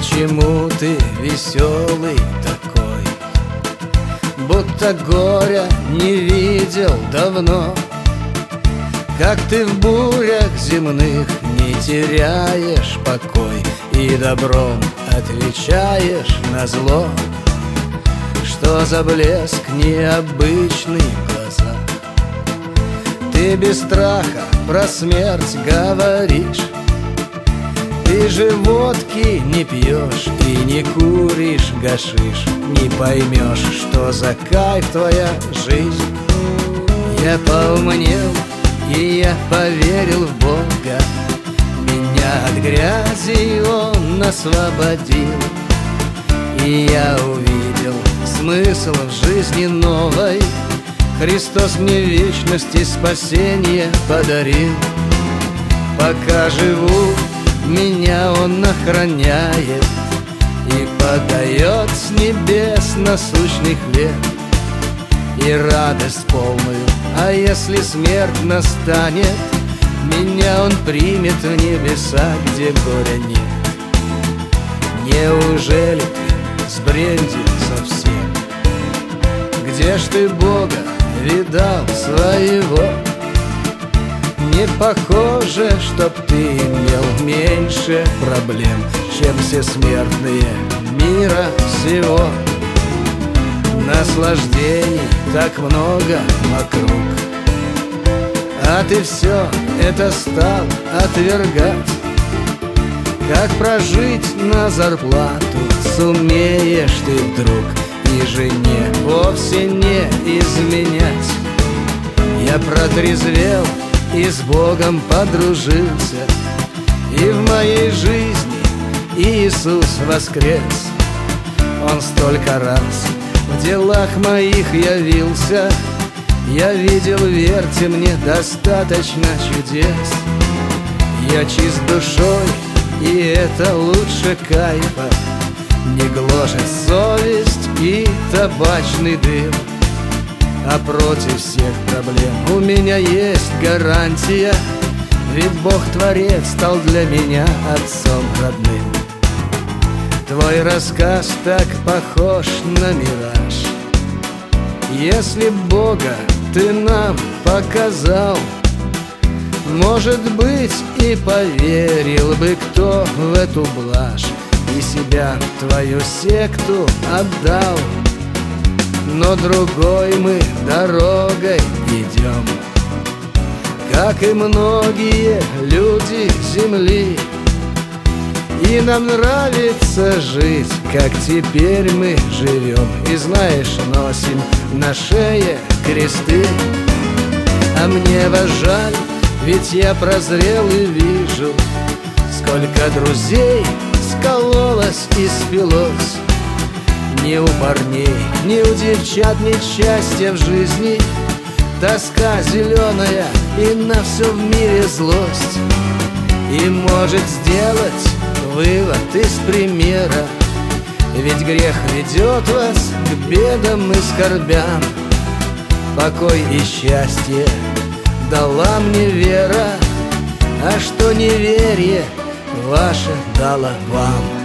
Почему ты веселый такой, будто горя не видел давно? Как ты в бурях земных не теряешь покой и добром отвечаешь на зло? Что за блеск необычный в глазах? Ты без страха про смерть говоришь. Ты же водки не пьешь и не куришь гашиш. Не поймешь, что за кайф твоя жизнь. Я поумнел, и я поверил в Бога. Меня от грязи Он освободил. И я увидел смысл в жизни новой. Христос мне вечность и спасение подарил. Пока живу, меня Он охраняет и подает с небес насущный хлеб и радость полную. А если смерть настанет, меня Он примет в небеса, где горя нет. Неужели ты сбрендил совсем? Где ж ты Бога видал своего? Не похоже, чтоб ты имел меньше проблем, чем все смертные мира всего. Наслаждений так много вокруг, а ты все это стал отвергать. Как прожить на зарплату сумеешь ты вдруг и жене вовсе не изменять? Я протрезвел и с Богом подружился, и в моей жизни Иисус воскрес. Он столько раз в делах моих явился. Я видел, верьте мне, достаточно чудес. Я чист душой, и это лучше кайфа. Не гложет совесть и табачный дым. А против всех проблем у меня есть гарантия, ведь Бог-творец стал для меня отцом родным. Твой рассказ так похож на мираж. Если б Бога ты нам показал, может быть, и поверил бы кто в эту блажь и себя в твою секту отдал. Но другой мы дорогой идем, как и многие люди земли. И нам нравится жить, как теперь мы живем. И знаешь, носим на шее кресты. А мне вас жаль, ведь я прозрел и вижу, сколько друзей скололось и спилось. Ни у парней, ни у девчат нет счастья в жизни. Тоска зеленая и на все в мире злость. И может сделать вывод из примера, ведь грех ведет вас к бедам и скорбям. Покой и счастье дала мне вера, а что неверие ваше дало вам.